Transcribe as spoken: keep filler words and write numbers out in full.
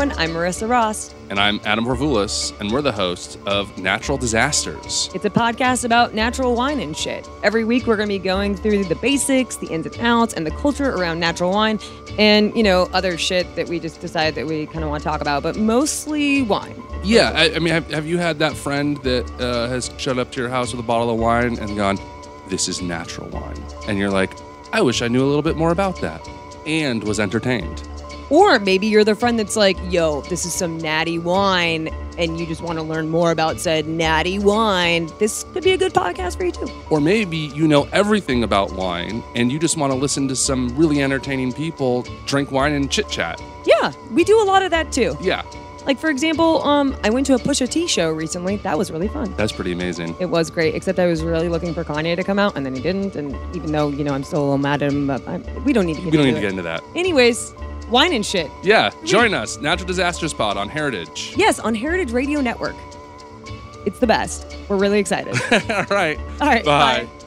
everyone. I'm Marissa Ross. And I'm Adam Horvoulis, and we're the hosts of Natural Disasters. It's a podcast about natural wine and shit. Every week, we're going to be going through the basics, the ins and outs, and the culture around natural wine, and, you know, other shit that we just decided that we kind of want to talk about, but mostly wine. Yeah, I, I mean, have, have you had that friend that uh, has showed up to your house with a bottle of wine and gone, this is natural wine? And you're like, I wish I knew a little bit more about that, and was entertained. Or maybe you're the friend that's like, yo, this is some natty wine, and you just want to learn more about said natty wine. This could be a good podcast for you, too. Or maybe you know everything about wine, and you just want to listen to some really entertaining people drink wine and chit-chat. Yeah, we do a lot of that, too. Yeah. Like, for example, um, I went to a Pusha T show recently. That was really fun. That's pretty amazing. It was great, except I was really looking for Kanye to come out, and then he didn't. And even though, you know, I'm still a little mad at him, but I'm, we don't need to get We don't into need to it. get into that. Anyways, wine and shit. Yeah, join us, Natural Disasters Pod on Heritage. Yes, on Heritage Radio Network. It's the best. We're really excited. All right. All right. Bye. Bye.